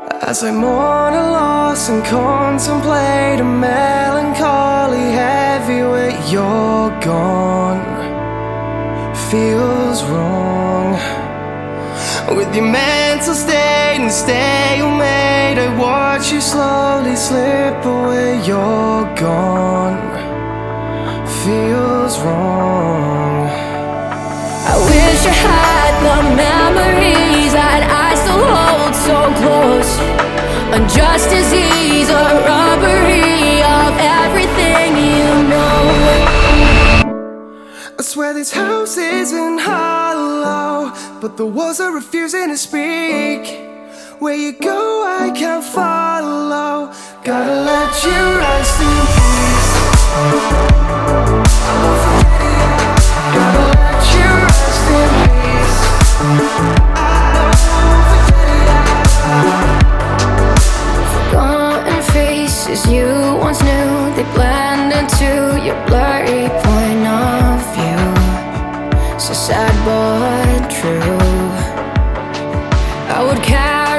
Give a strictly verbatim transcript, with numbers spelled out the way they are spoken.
As I mourn a loss and contemplate a melancholy heavy weight, you're gone. Feels wrong. With your mental state and stalemate, I watch you slowly slip away. You're gone. Feels wrong. I wish I had the memories that I still hold so close. Unjust disease, a robbery of everything you know. I swear this house isn't hollow, but the walls are refusing to speak. Where you go I can't follow. Gotta let you rest in peace. Gotta let you rest in peace. Forgotten faces you once knew, they blend into your blurry point of view. So sad but true. I would carry